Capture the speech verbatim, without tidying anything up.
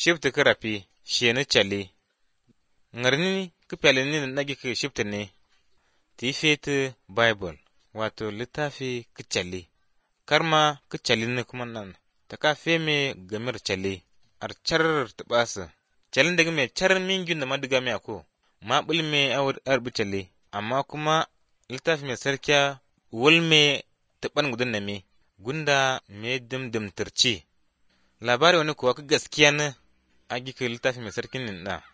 shifta ka rafi sheni chali ngarni ka pelini nagi ka shifta ne tifeti bible wato littafi ka chali karma ka chali ne kuma nan ta ka feme gamir chali ar char tabasa chalin daga me char mingin da madiga me ako ma bulme awar arbi chali amma kuma littafi mai sarkiya wulme taban gudun na me gunda me dimdim tarci labari wani kuwa ka gaskiya ne a gika littafi mai sarkin nan da